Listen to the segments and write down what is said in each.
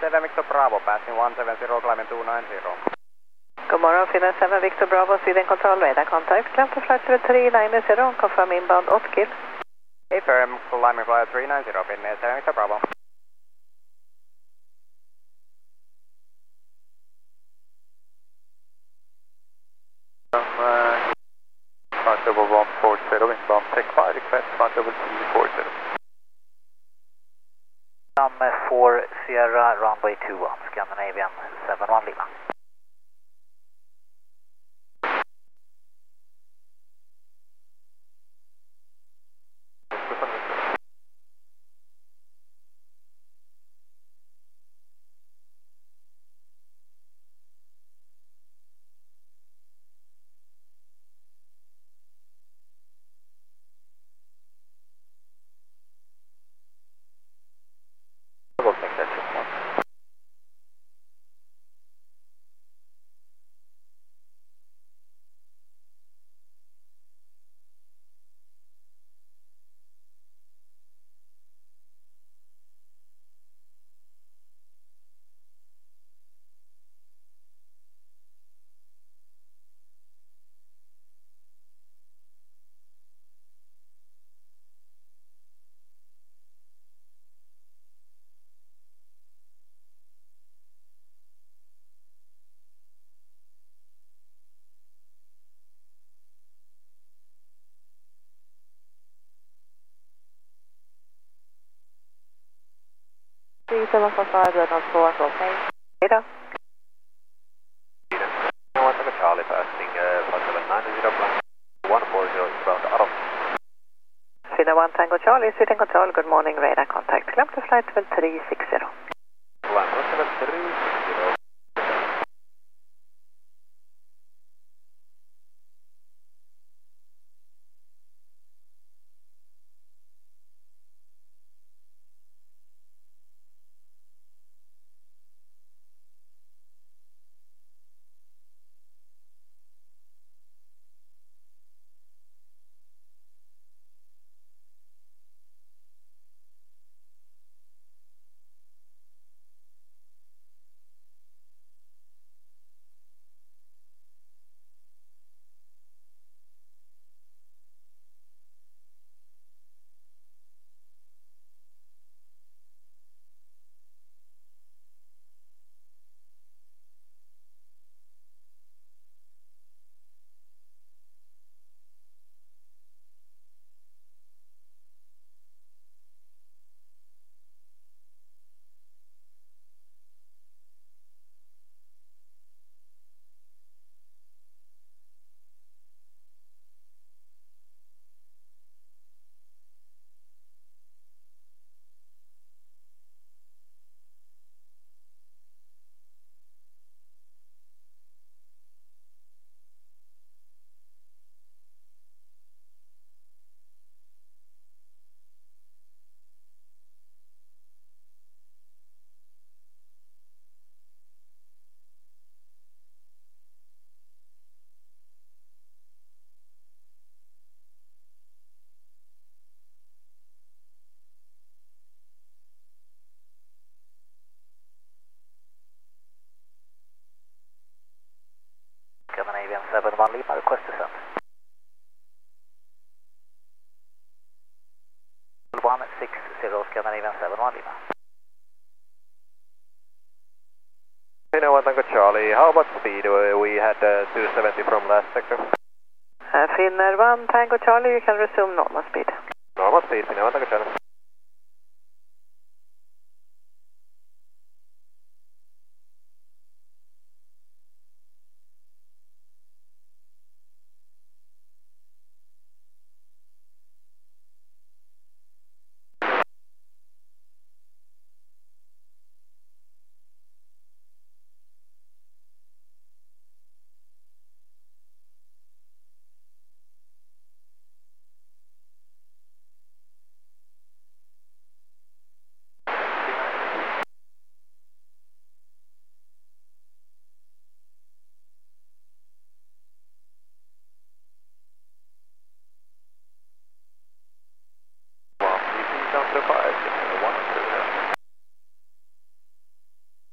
7 Victor Bravo, passing 170, climbing 290. Good morning, Finland 7 Victor Bravo, Sweden Control, radar contact, climb to flight level 390, confirm inbound 8 kill. Hey firm, climbing flight 390, Finland 7 Victor Bravo. Flight level 140, inbound Tech 5, request flight level 340. 4 Sierra, runway 21, Scandinavian 71 Lima. Radar. Charlie passing flight level 90, 140, inbound Aro. Finland 1 Tango Charlie, Sweden Control, good morning, radar contact, climb to flight level 360. Flight level 360. Scandinavian 71 Lima, request descent. 160, Scandinavian 71 Lima. Finland 1 Tango Charlie, how about speed? We had 270 from last sector. Finland 1 Tango Charlie, you can resume normal speed. Normal speed, Finland 1 Tango Charlie. Down to 5, 1, 2.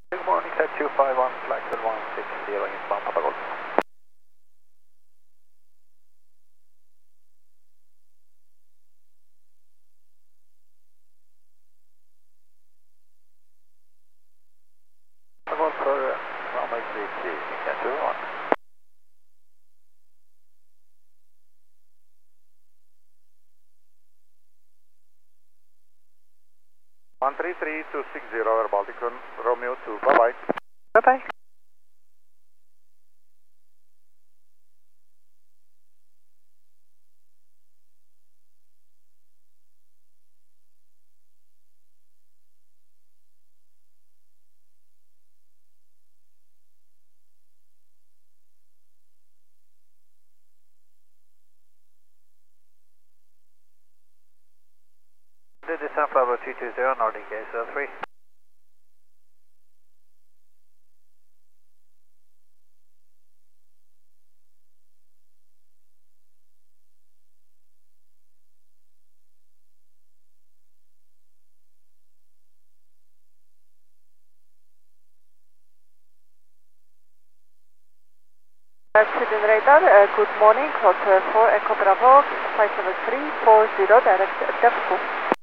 Good morning, set 251, flight level 160, inbound Papa Golf. Papa Golf for runway 33, India 21. One three three two six zero Baltic Romeo 2. Bye bye. Bye bye. Descent level 220 Nordic ASO3. Student radar, good morning, Hotel 4 Echo Bravo, flight level 340, direct depth.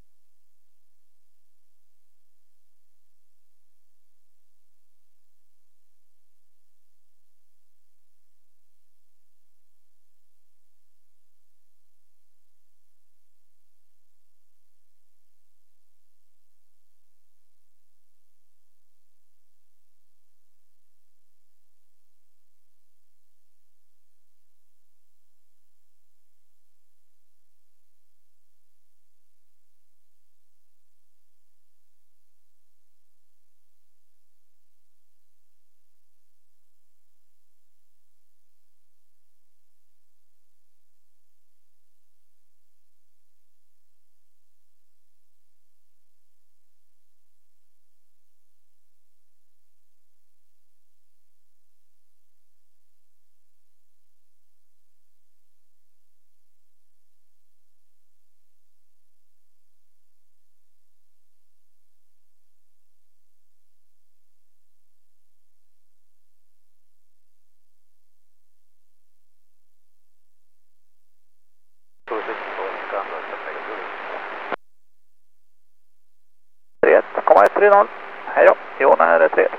Komma 130. Hej då, Johan är 3.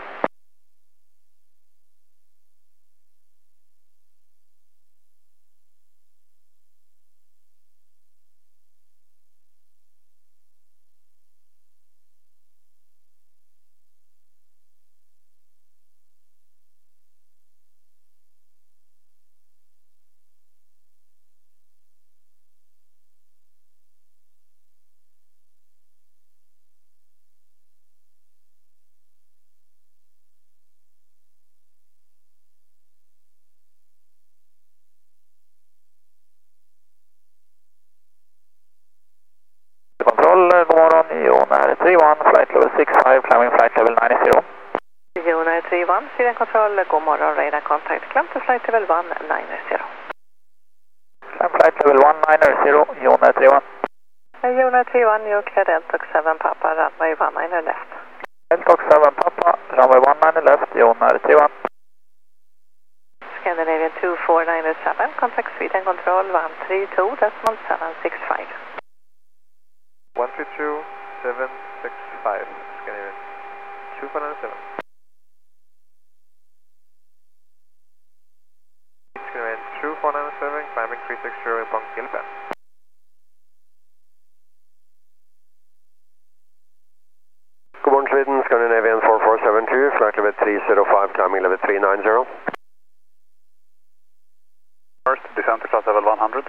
Kontroll, god morgon, Johan är 31, flight level 65, climbing flight level 90. Johan 31, Sweden Control, god morgon, radar contact, climb to flight level 190. Climb flight level 190, Johan 31. Johan 31, you clear Delta 7 Papa, runway 19 left. Delta 7 Papa, runway 19 left, Johan 31. Scandinavian 2497, contact Sweden Control 132.765. 132.765, Scandinavian 2497. Scandinavian 2497, climbing 360 in Pong Gilben. Good morning, Sweden, Scandinavian 4472, flight level 305, climbing level 390. First, descent to class level 100.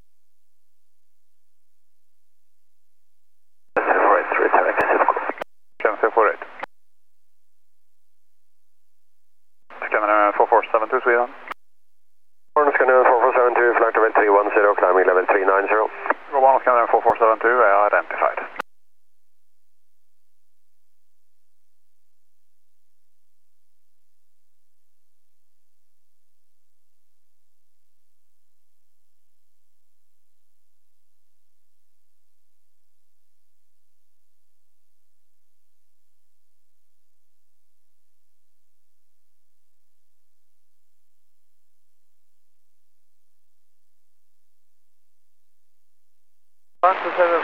748. Scandinavian 4472 Sweden. Scandinavian 4472, flight level 310, climbing level 390. God morgon, Scandinavian 4472 är identified.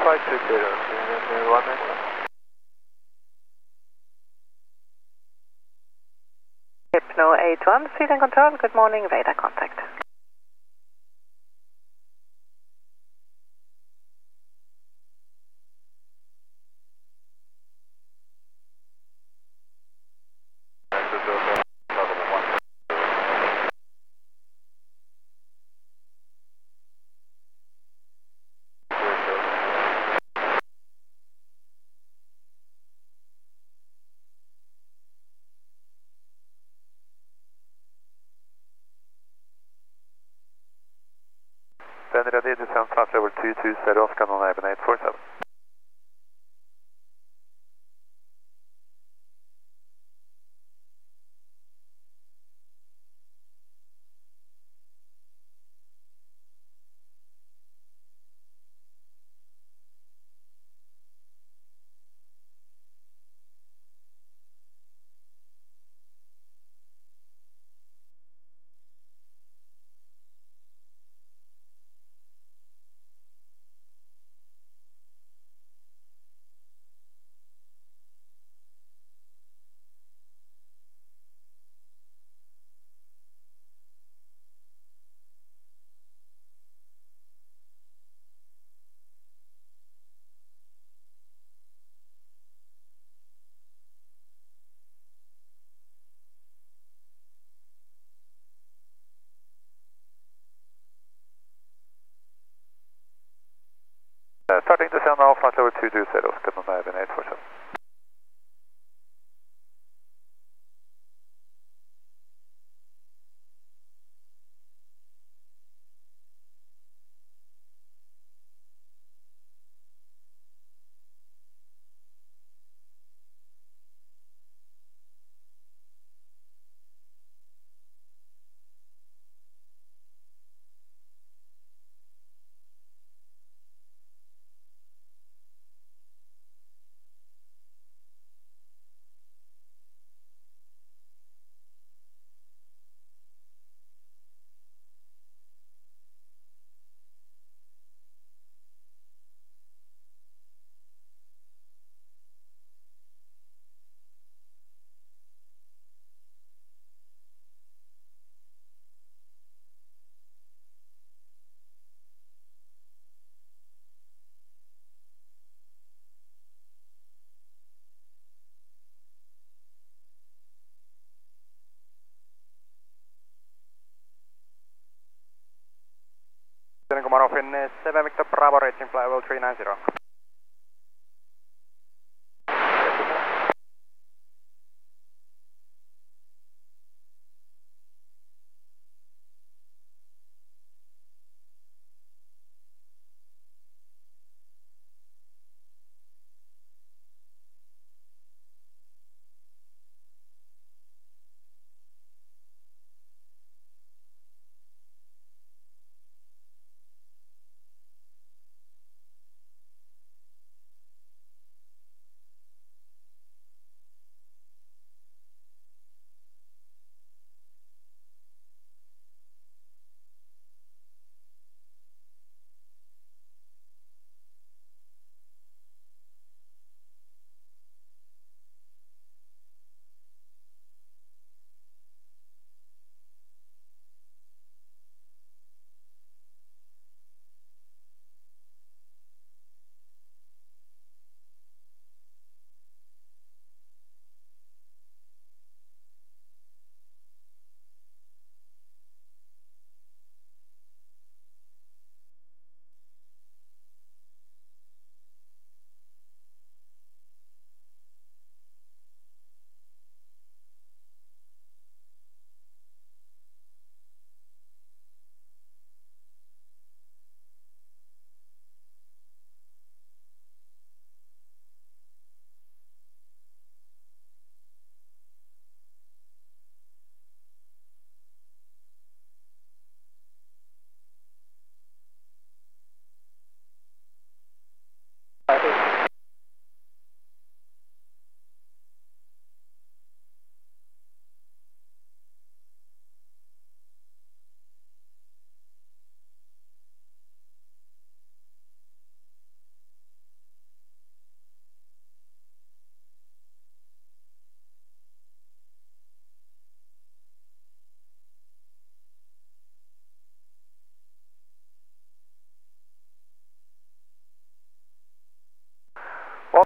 Hypno 81, Sweden Control, good morning, radar contact. Then ready, descend flight level 220, Scannon Airben 847. Starting descend now, flight level 220, Scannon Airben 847. Command 7 Victor Bravo, reaching flight level 390.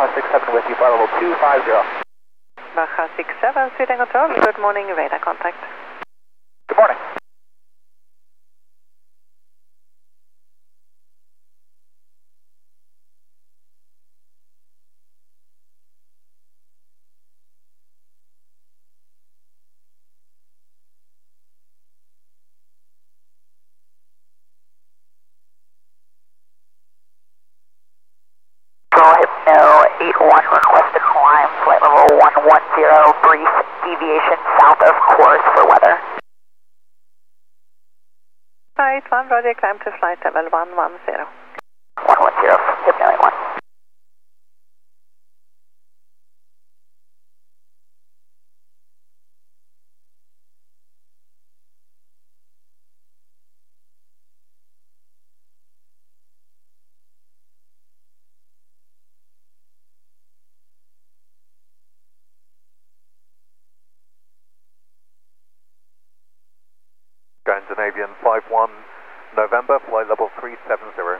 Baja 67 with you, flight level 250. Baja 67, Sweden Control, good morning, radar contact. Good morning. Hypno 81, request to climb, flight level 110, brief deviation south of course for weather. 81, Roger, climb to flight level 110. 110, Hypno 81. Scandinavian 51 November, flight level 370.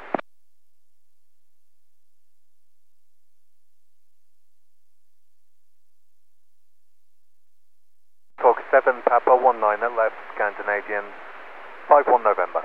Talk 7 Papa 19 left, Scandinavian 51 November.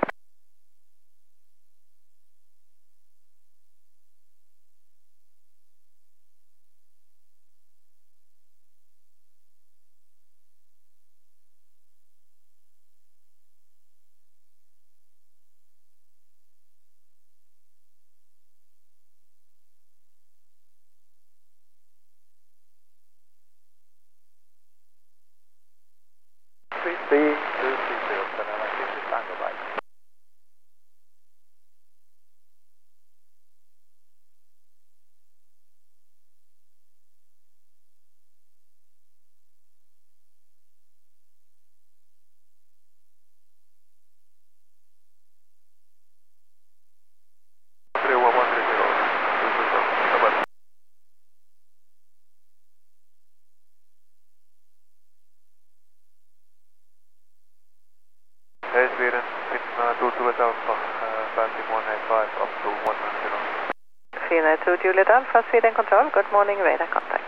Sweden, Finland 22 Alpha, passing 185 up to 110. Finland 2 Juliet Alpha, Sweden Control, good morning, radar contact.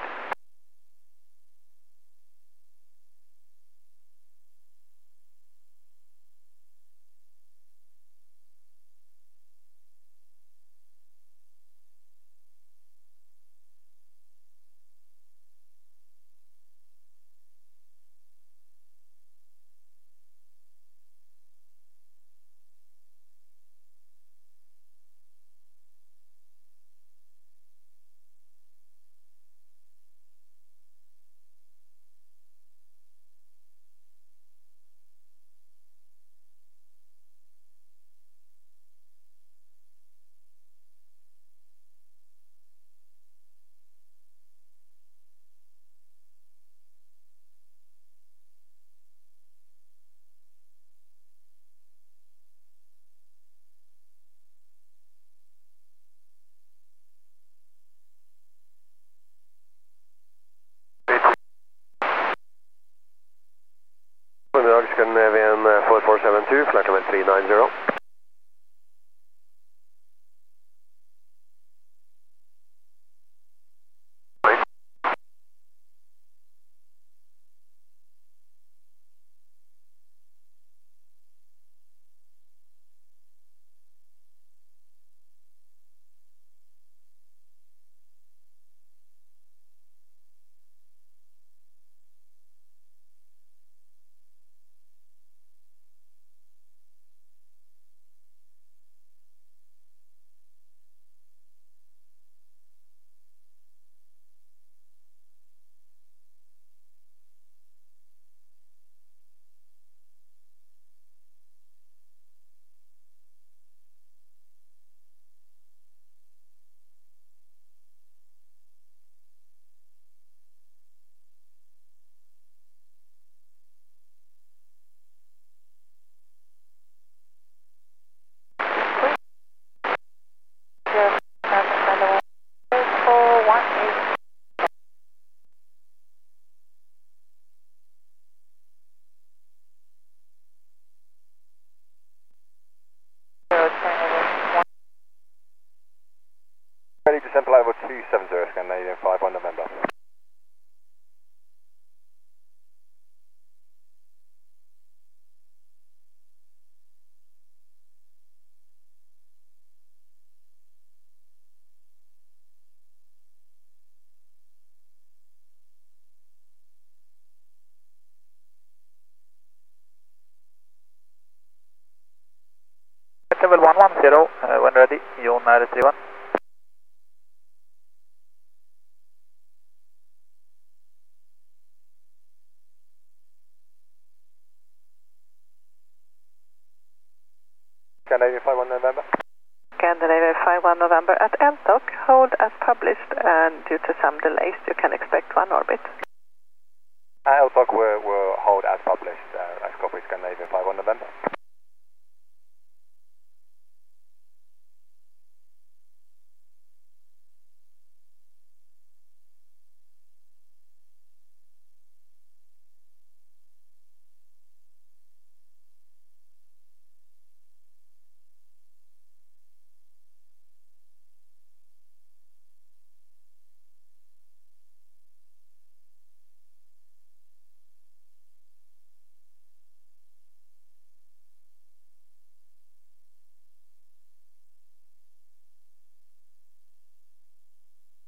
Scandinavian 4472, flight level 390. Ready to send flight level 270, Scandinavian 51 November. Level 110, when ready, John 931. Scandinavian 51 November. Scandinavian 51 November at LTOC, hold as published, and due to some delays you can expect one orbit. LTOC will hold as published, as copy Scandinavian 51 November.